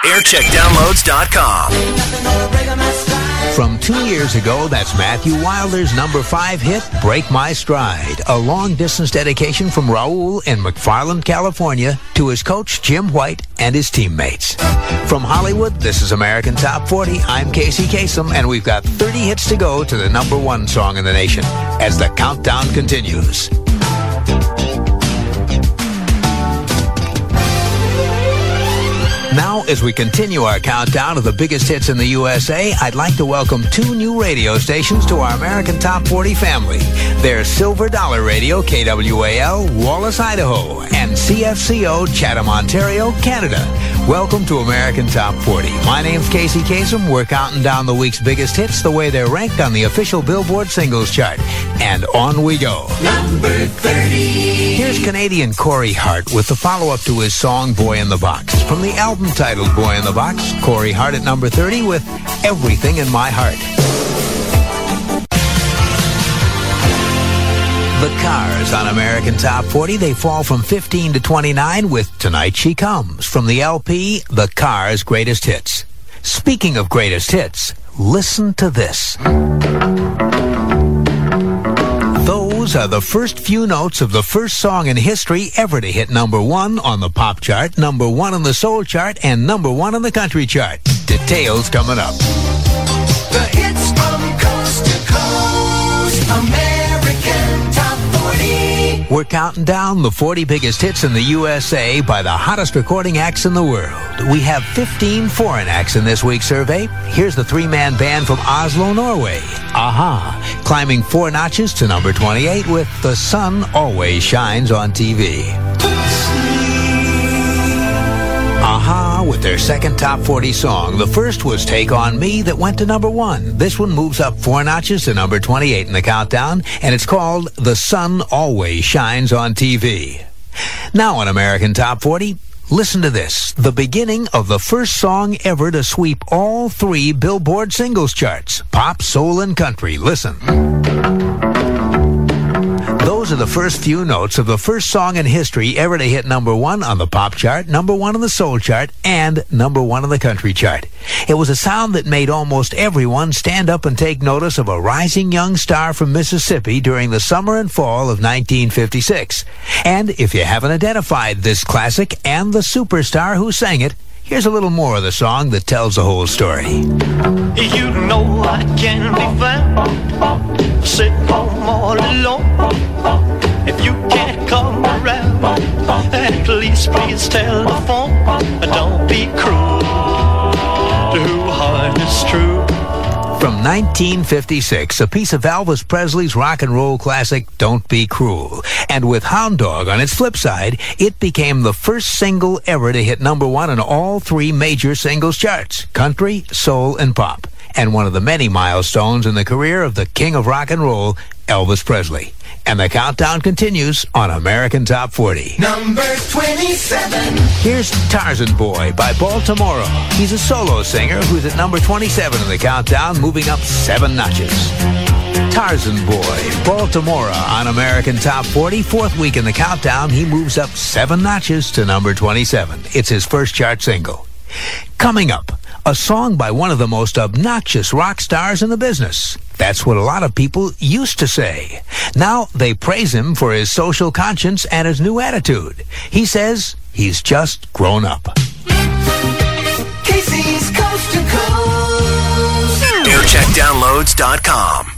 aircheckdownloads.com. From 2 years ago, that's Matthew Wilder's number 5 hit, Break My Stride, a long-distance dedication from Raul in McFarland, California, to his coach, Jim White, and his teammates. From Hollywood, this is American Top 40. I'm Casey Kasem, and we've got 30 hits to go to the number 1 song in the nation as the countdown continues. Now, as we continue our countdown of the biggest hits in the USA, I'd like to welcome 2 new radio stations to our American Top 40 family. They're Silver Dollar Radio, KWAL, Wallace, Idaho, and CFCO, Chatham, Ontario, Canada. Welcome to American Top 40. My name's Casey Kasem. We're counting down the week's biggest hits the way they're ranked on the official Billboard singles chart. And on we go. Number 30. Here's Canadian Corey Hart with the follow-up to his song Boy in the Box. From the album titled Boy in the Box, Corey Hart at number 30 with Everything in My Heart. The Cars on American Top 40. They fall from 15 to 29 with Tonight She Comes from the LP The Cars' Greatest Hits. Speaking of greatest hits, listen to this. Those are the first few notes of the first song in history ever to hit number 1 on the pop chart, number 1 on the soul chart, and number 1 on the country chart. Details coming up. The hits from coast to coast. American Top 40. We're counting down the 40 biggest hits in the USA by the hottest recording acts in the world. We have 15 foreign acts in this week's survey. Here's the 3-man band from Oslo, Norway, Aha, climbing 4 notches to number 28 with The Sun Always Shines on TV. Aha with their second top 40 song. The first was Take On Me that went to number 1. This one moves up 4 notches to number 28 in the countdown, and it's called The Sun Always Shines on TV. Now on American Top 40, listen to this, the beginning of the first song ever to sweep all 3 Billboard singles charts, pop, soul, and country. Listen. Those are the first few notes of the first song in history ever to hit number 1 on the pop chart, number 1 on the soul chart, and number 1 on the country chart. It was a sound that made almost everyone stand up and take notice of a rising young star from Mississippi during the summer and fall of 1956. And if you haven't identified this classic and the superstar who sang it, here's a little more of the song that tells the whole story. You know I can be found sitting home all alone. If you can't come around, at least please tell the phone. Don't be cruel to who heart is true. From 1956, a piece of Elvis Presley's rock and roll classic, Don't Be Cruel. And with Hound Dog on its flip side, it became the first single ever to hit number 1 on all 3 major singles charts, country, soul, and pop. And one of the many milestones in the career of the king of rock and roll, Elvis Presley. And the countdown continues on American Top 40. Number 27. Here's Tarzan Boy by Baltimore. He's a solo singer who's at number 27 in the countdown, moving up 7 notches. Tarzan Boy, Baltimore on American Top 40. 4th week in the countdown, he moves up 7 notches to number 27. It's his first chart single. Coming up, a song by one of the most obnoxious rock stars in the business. That's what a lot of people used to say. Now they praise him for his social conscience and his new attitude. He says he's just grown up. Casey's Coast to Coast. aircheckdownloads.com.